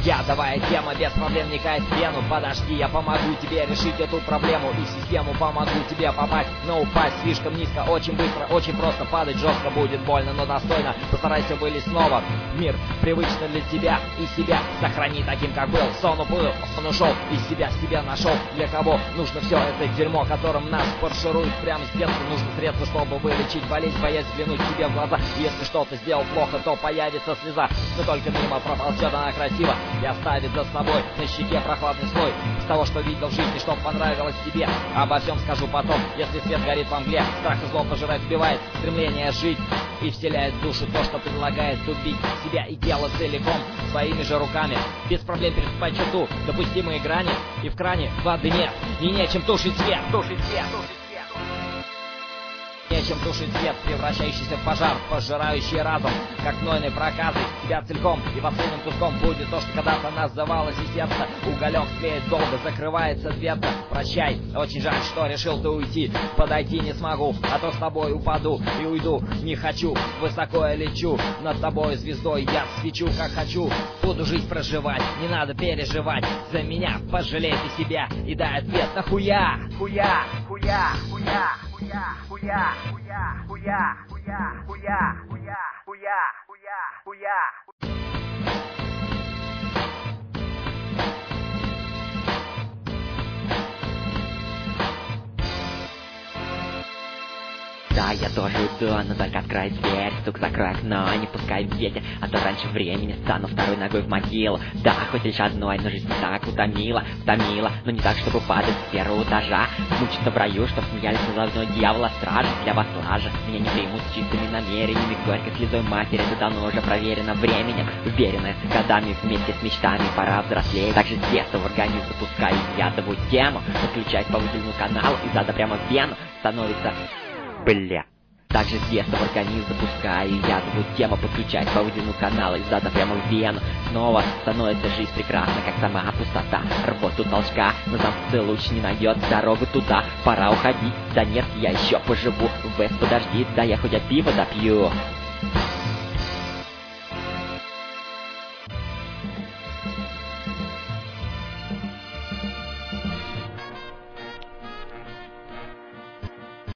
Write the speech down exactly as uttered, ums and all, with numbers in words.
Ядовая тема, без проблем вникает в вену. Подожди, я помогу тебе решить эту проблему. И в систему помогу тебе попасть. Но упасть слишком низко, очень быстро, очень просто. Падать жестко будет больно, но достойно. Постарайся вылезть снова в мир, привычно для тебя и себя. Сохрани таким, как был. Сон уплыл, сон ушел, из себя себя нашел. Для кого нужно все это дерьмо, которым нас фаршируют прямо с детства. Нужно средства, чтобы вылечить болезнь, боясь взглянуть себе в глаза. Если что-то сделал плохо, то появится слеза. Но только мимо проползет она красиво и оставит за собой на щеке прохладный слой с того, что видел в жизни, что понравилось тебе. Обо всем скажу потом, если свет горит во мгле. Страх и зло пожирать убивает стремление жить и вселяет в душу то, что предлагает убить себя и тело целиком своими же руками. Без проблем переступать черту, допустимые грани, и в кране воды нет, и нечем тушить свет, тушить свет, тушить свет. Нечем тушить свет, превращающийся в пожар, пожирающий разум, как гнойной проказой. Тебя целиком и последним куском будет то, что когда-то называлось и сердце. Уголек тлеет долго, закрывается дверца. Прощай, очень жаль, что решил ты уйти. Подойти не смогу, а то с тобой упаду и уйду. Не хочу, высоко я лечу, над тобой звездой я свечу, как хочу. Буду жизнь проживать, не надо переживать за меня. Пожалей ты себя и дай ответ нахуя. Хуя, хуя, хуя. Хуя, хуя, хуя, хуя, хуя, хуя, хуя, хуя, хуя, хуя. Да, я тоже уйду, но только открой дверь, стук, закрой окно, не пускай ветер, а то раньше времени стану второй ногой в могилу. Да, хоть лишь одной, но жизнь не так утомила, утомила, но не так, чтобы падать с первого этажа. Мучиться в раю, чтоб смеялись над одной дьявола стражи. Для вас лажа, меня не примут с чистыми намерениями, горькой слезой матери, это давно уже проверено временем, уверенная, годами вместе с мечтами, пора взрослеть. Также с детства в организм запускаю ядовую тему, подключаюсь по выделенному каналу и зада прямо в вену становится... Бля. Также с детства в организм запускаю ядовую тему, подключать по выделенному каналу из зада прямо в вену. Снова становится жизнь прекрасна, как сама пустота. Рвоту толчка, но замкнутый луч не найдет дорогу туда. Пора уходить, да нет, я еще поживу. Вест, подожди, да я хоть от пива допью.